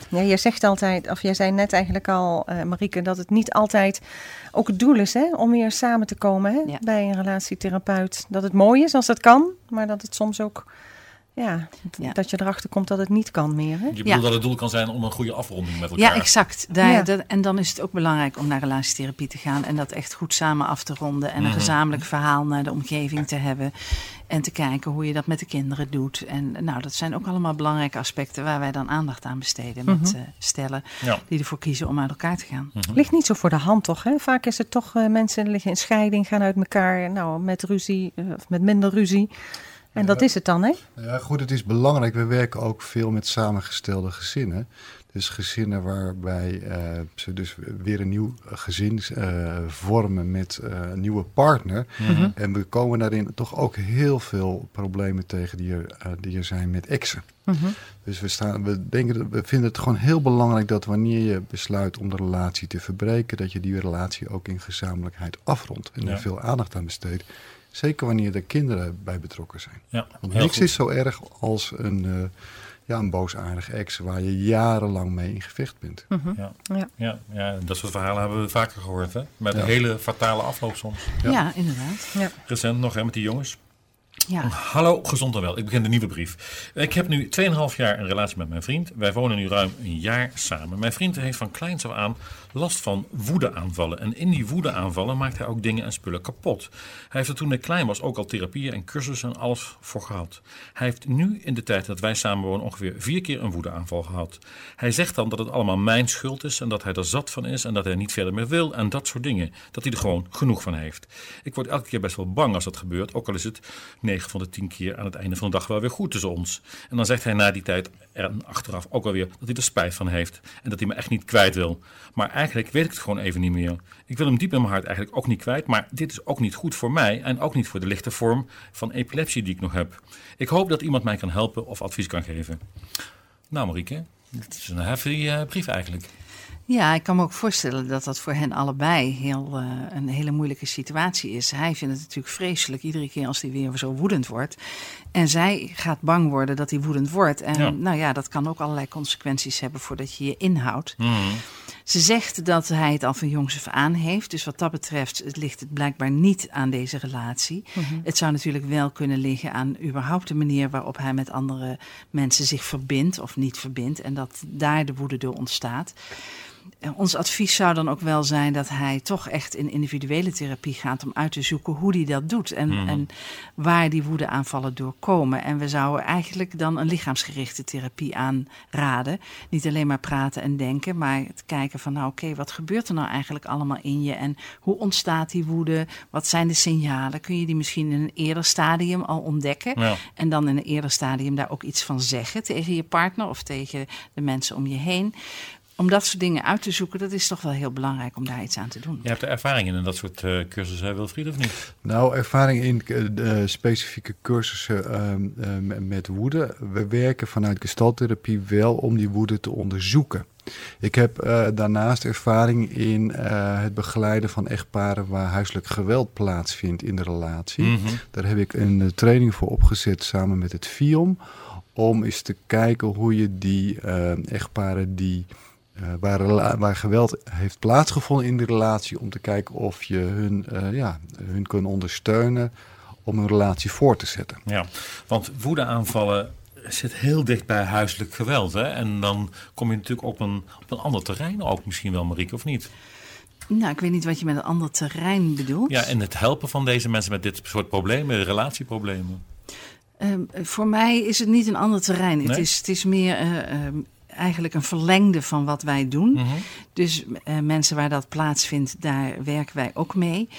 Ja, jij zegt altijd, of jij zei net eigenlijk al, Marieke, dat het niet altijd ook het doel is, hè, om weer samen te komen, hè, bij een relatietherapeut. Dat het mooi is als het kan, maar dat het soms ook, dat je erachter komt dat het niet kan meer. Hè? Je bedoelt dat het doel kan zijn om een goede afronding met elkaar. Ja, exact. En dan is het ook belangrijk om naar relatietherapie te gaan en dat echt goed samen af te ronden en een gezamenlijk verhaal naar de omgeving te hebben. En te kijken hoe je dat met de kinderen doet. En nou, dat zijn ook allemaal belangrijke aspecten waar wij dan aandacht aan besteden met stellen die ervoor kiezen om uit elkaar te gaan. Ligt niet zo voor de hand toch? Hè? Vaak is het toch mensen liggen in scheiding, gaan uit elkaar, nou, met ruzie of met minder ruzie. En dat is het dan, hè? Ja, goed, het is belangrijk. We werken ook veel met samengestelde gezinnen. Dus gezinnen waarbij ze dus weer een nieuw gezin vormen met een nieuwe partner. En we komen daarin toch ook heel veel problemen tegen die er zijn met exen. Dus we vinden het gewoon heel belangrijk dat wanneer je besluit om de relatie te verbreken, dat je die relatie ook in gezamenlijkheid afrondt. En er veel aandacht aan besteedt. Zeker wanneer er kinderen bij betrokken zijn. Ja, want niks is zo erg als een boosaardig ex waar je jarenlang mee in gevecht bent. Ja, dat soort verhalen hebben we vaker gehoord. Hè? Met een hele fatale afloop soms. Ja, inderdaad. Ja. Recent nog met die jongens. Ja. Hallo, gezond en wel. Ik begin de nieuwe brief. Ik heb nu 2,5 jaar een relatie met mijn vriend. Wij wonen nu ruim een jaar samen. Mijn vriend heeft van kleins af aan last van woedeaanvallen. En in die woedeaanvallen maakt hij ook dingen en spullen kapot. Hij heeft er toen hij klein was ook al therapieën en cursussen en alles voor gehad. Hij heeft nu in de tijd dat wij samen wonen ongeveer 4 keer een woedeaanval gehad. Hij zegt dan dat het allemaal mijn schuld is en dat hij er zat van is en dat hij niet verder meer wil en dat soort dingen. Dat hij er gewoon genoeg van heeft. Ik word elke keer best wel bang als dat gebeurt, ook al is het 9 van de 10 keer aan het einde van de dag wel weer goed tussen ons. En dan zegt hij na die tijd en achteraf ook alweer dat hij er spijt van heeft en dat hij me echt niet kwijt wil. Maar eigenlijk weet ik het gewoon even niet meer. Ik wil hem diep in mijn hart eigenlijk ook niet kwijt, maar dit is ook niet goed voor mij en ook niet voor de lichte vorm van epilepsie die ik nog heb. Ik hoop dat iemand mij kan helpen of advies kan geven. Nou Marieke, dit is een heavy brief eigenlijk. Ja, ik kan me ook voorstellen dat dat voor hen allebei een hele moeilijke situatie is. Hij vindt het natuurlijk vreselijk iedere keer als hij weer zo woedend wordt. En zij gaat bang worden dat hij woedend wordt. En dat kan ook allerlei consequenties hebben voordat je je inhoudt. Ze zegt dat hij het al van jongs af aan heeft. Dus wat dat betreft ligt het blijkbaar niet aan deze relatie. Het zou natuurlijk wel kunnen liggen aan überhaupt de manier waarop hij met andere mensen zich verbindt of niet verbindt. En dat daar de woede door ontstaat. Ons advies zou dan ook wel zijn dat hij toch echt in individuele therapie gaat om uit te zoeken hoe hij dat doet en waar die woedeaanvallen door komen. En we zouden eigenlijk dan een lichaamsgerichte therapie aanraden. Niet alleen maar praten en denken, maar het kijken van oké, wat gebeurt er nou eigenlijk allemaal in je en hoe ontstaat die woede? Wat zijn de signalen? Kun je die misschien in een eerder stadium al ontdekken? Ja. En dan in een eerder stadium daar ook iets van zeggen tegen je partner of tegen de mensen om je heen. Om dat soort dingen uit te zoeken, dat is toch wel heel belangrijk om daar iets aan te doen. Je hebt er ervaring in dat soort cursussen, Wilfried, of niet? Nou, ervaring in specifieke cursussen met woede. We werken vanuit gestalttherapie wel om die woede te onderzoeken. Ik heb daarnaast ervaring in het begeleiden van echtparen waar huiselijk geweld plaatsvindt in de relatie. Daar heb ik een training voor opgezet samen met het FIOM. Om eens te kijken hoe je die echtparen die waar geweld heeft plaatsgevonden in de relatie, om te kijken of je hun kunt ondersteunen om een relatie voor te zetten. Ja, want woedeaanvallen zit heel dicht bij huiselijk geweld. Hè? En dan kom je natuurlijk op een ander terrein ook misschien wel, Marieke, of niet? Nou, ik weet niet wat je met een ander terrein bedoelt. Ja, en het helpen van deze mensen met dit soort problemen, relatieproblemen. Voor mij is het niet een ander terrein. Nee? Het is meer eigenlijk een verlengde van wat wij doen. Dus mensen waar dat plaatsvindt, daar werken wij ook mee.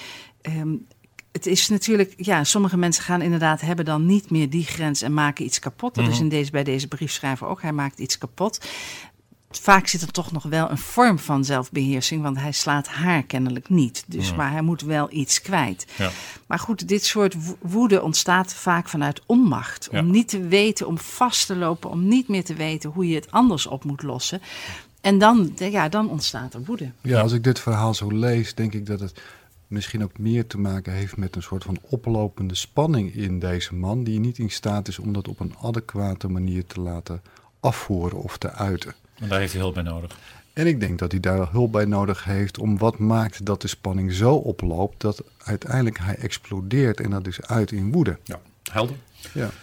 Het is natuurlijk, sommige mensen hebben dan niet meer die grens en maken iets kapot. Dat is bij deze briefschrijver ook. Hij maakt iets kapot. Vaak zit er toch nog wel een vorm van zelfbeheersing, want hij slaat haar kennelijk niet. Dus, maar hij moet wel iets kwijt. Ja. Maar goed, dit soort woede ontstaat vaak vanuit onmacht. Ja. Om niet te weten, om vast te lopen, om niet meer te weten hoe je het anders op moet lossen. En dan ontstaat er woede. Ja, als ik dit verhaal zo lees, denk ik dat het misschien ook meer te maken heeft met een soort van oplopende spanning in deze man, die niet in staat is om dat op een adequate manier te laten afvoeren of te uiten. En daar heeft hij hulp bij nodig. En ik denk dat hij daar hulp bij nodig heeft om wat maakt dat de spanning zo oploopt dat uiteindelijk hij explodeert en dat dus uit in woede. Ja, helder. Ja.